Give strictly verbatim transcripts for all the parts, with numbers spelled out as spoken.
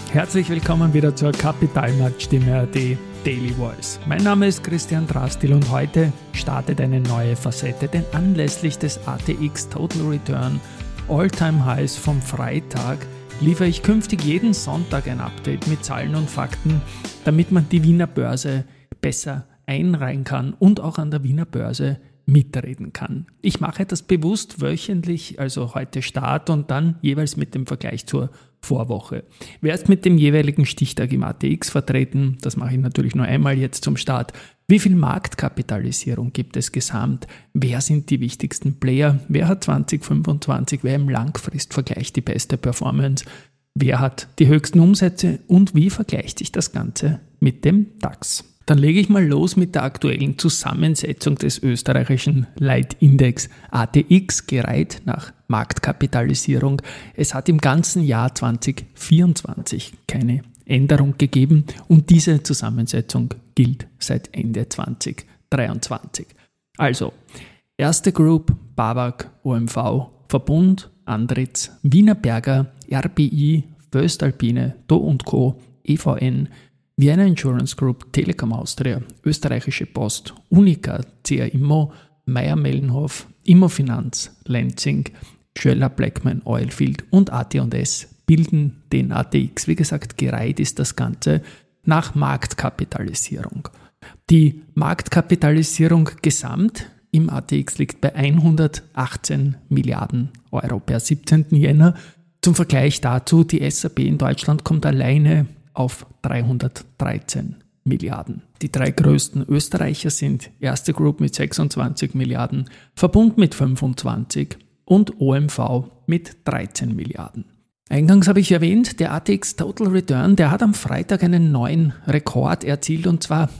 Herzlich willkommen wieder zur Kapitalmarktstimme A T Daily Voice. Mein Name ist Christian Drastil und heute startet eine neue Facette, denn anlässlich des A T X Total Return All-Time Highs vom Freitag liefere ich künftig jeden Sonntag ein Update mit Zahlen und Fakten, damit man die Wiener Börse besser einreihen kann und auch an der Wiener Börse mitreden kann. Ich mache das bewusst wöchentlich, also heute Start und dann jeweils mit dem Vergleich zur Vorwoche. Wer ist mit dem jeweiligen Stichtag im A T X vertreten? Das mache ich natürlich nur einmal jetzt zum Start. Wie viel Marktkapitalisierung gibt es gesamt? Wer sind die wichtigsten Player? Wer hat zwanzig fünfundzwanzig, wer im Langfristvergleich die beste Performance? Wer hat die höchsten Umsätze und wie vergleicht sich das Ganze mit dem DAX? Dann lege ich mal los mit der aktuellen Zusammensetzung des österreichischen Leitindex A T X, gereiht nach Marktkapitalisierung. Es hat im ganzen Jahr zwanzig vierundzwanzig keine Änderung gegeben und diese Zusammensetzung gilt seit Ende zwanzig dreiundzwanzig. Also, Erste Group, BAWAG, O M V, Verbund, Andritz, Wienerberger, R B I, Voestalpine, Do und Co., E V N, Vienna Insurance Group, Telekom Austria, Österreichische Post, Unica, C A Immo, Mayr-Melnhof, Immofinanz, Lenzing, Schoeller-Bleckmann, Oilfield und A T und S bilden den A T X. Wie gesagt, gereiht ist das Ganze nach Marktkapitalisierung. Die Marktkapitalisierung gesamt im A T X liegt bei hundertachtzehn Milliarden Euro per siebzehnten Jänner. Zum Vergleich dazu, die S A P in Deutschland kommt alleine auf dreihundertdreizehn Milliarden. Die drei größten Österreicher sind Erste Group mit sechsundzwanzig Milliarden, Verbund mit fünfundzwanzig und O M V mit dreizehn Milliarden. Eingangs habe ich erwähnt, der A T X Total Return, der hat am Freitag einen neuen Rekord erzielt und zwar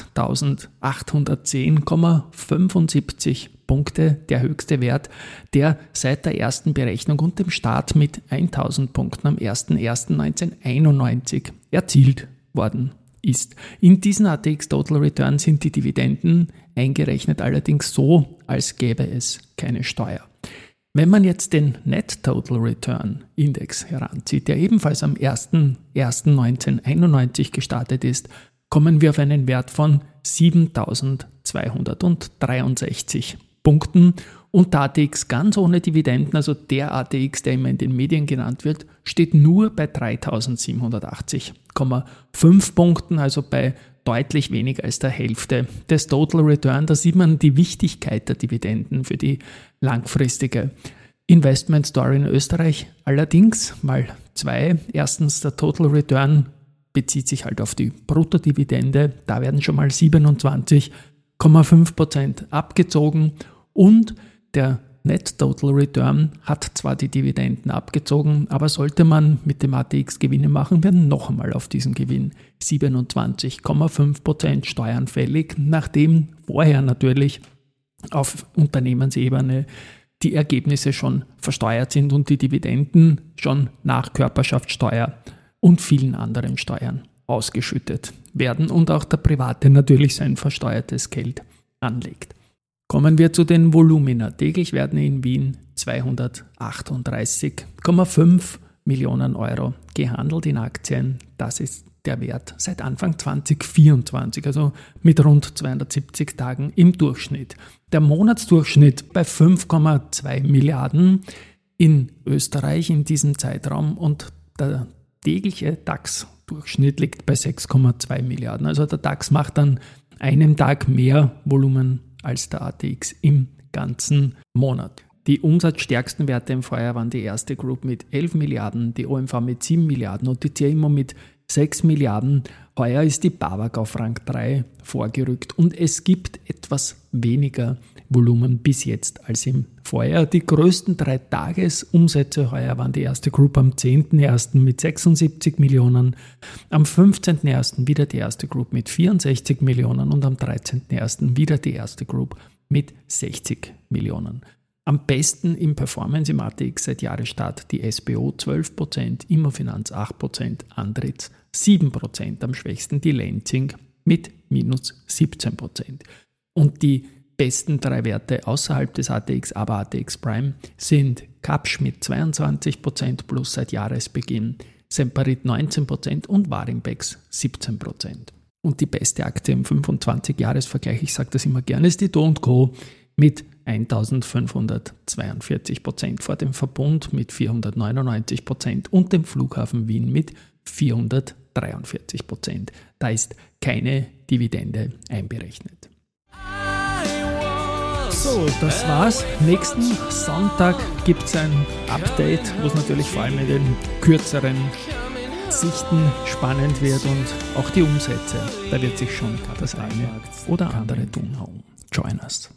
achttausendachthundertzehn Komma fünfundsiebzig Punkte, der höchste Wert, der seit der ersten Berechnung und dem Start mit tausend Punkten am erster erster neunzehnhunderteinundneunzig erzielt worden ist. In diesen A T X Total Return sind die Dividenden eingerechnet, allerdings so, als gäbe es keine Steuer. Wenn man jetzt den Net Total Return Index heranzieht, der ebenfalls am erster erster neunzehnhunderteinundneunzig gestartet ist, kommen wir auf einen Wert von siebentausendzweihundertdreiundsechzig Punkten und der A T X ganz ohne Dividenden, also der A T X, der immer in den Medien genannt wird, steht nur bei dreitausendsiebenhundertachtzig Komma fünf Punkten, also bei deutlich weniger als der Hälfte des Total Return. Da sieht man die Wichtigkeit der Dividenden für die langfristige Investment Story in Österreich. Allerdings mal zwei. Erstens, der Total Return bezieht sich halt auf die Bruttodividende. Da werden schon mal siebenundzwanzig Komma fünf Prozent abgezogen und der Net Total Return hat zwar die Dividenden abgezogen, aber sollte man mit dem A T X Gewinne machen, werden noch einmal auf diesen Gewinn siebenundzwanzig Komma fünf Prozent Steuern fällig, nachdem vorher natürlich auf Unternehmensebene die Ergebnisse schon versteuert sind und die Dividenden schon nach Körperschaftssteuer und vielen anderen Steuern ausgeschüttet werden und auch der Private natürlich sein versteuertes Geld anlegt. Kommen wir zu den Volumina. Täglich werden in Wien zweihundertachtunddreißig Komma fünf Millionen Euro gehandelt in Aktien. Das ist der Wert seit Anfang zwanzig vierundzwanzig, also mit rund zweihundertsiebzig Tagen im Durchschnitt. Der Monatsdurchschnitt bei fünf Komma zwei Milliarden in Österreich in diesem Zeitraum und der tägliche DAX-Durchschnitt liegt bei sechs Komma zwei Milliarden. Also der DAX macht an einem Tag mehr Volumen als der A T X im ganzen Monat. Die umsatzstärksten Werte im Vorjahr waren die Erste Group mit elf Milliarden, die O M V mit sieben Milliarden und die C A Immo mit sechs Milliarden. Heuer ist die BAWAG auf Rang drei vorgerückt und es gibt etwas weniger Volumen bis jetzt als im Vorjahr. Die größten drei Tagesumsätze heuer waren die Erste Group am zehnten ersten mit sechsundsiebzig Millionen, am fünfzehnten ersten wieder die Erste Group mit vierundsechzig Millionen und am dreizehnten ersten wieder die Erste Group mit sechzig Millionen. Am besten im Performance im A T X seit Jahresstart die S B O zwölf Prozent, Immofinanz acht Prozent, Andritz sieben Prozent, am schwächsten die Lenzing mit minus siebzehn Prozent. Und die besten drei Werte außerhalb des A T X, aber A T X Prime, sind Kapsch mit zweiundzwanzig Prozent plus seit Jahresbeginn, Semperit neunzehn Prozent und Warimpex siebzehn Prozent. Und die beste Aktie im fünfundzwanzig-Jahres-Vergleich, ich sage das immer gerne, ist die Do und Co. mit eintausendfünfhundertzweiundvierzig Prozent, vor dem Verbund mit vierhundertneunundneunzig Prozent und dem Flughafen Wien mit vierhundertdreiundvierzig Prozent. Da ist keine Dividende einberechnet. So, das war's. Nächsten Sonntag gibt es ein Update, wo es natürlich vor allem in den kürzeren Sichten spannend wird und auch die Umsätze. Da wird sich schon das eine oder andere tun. Join us.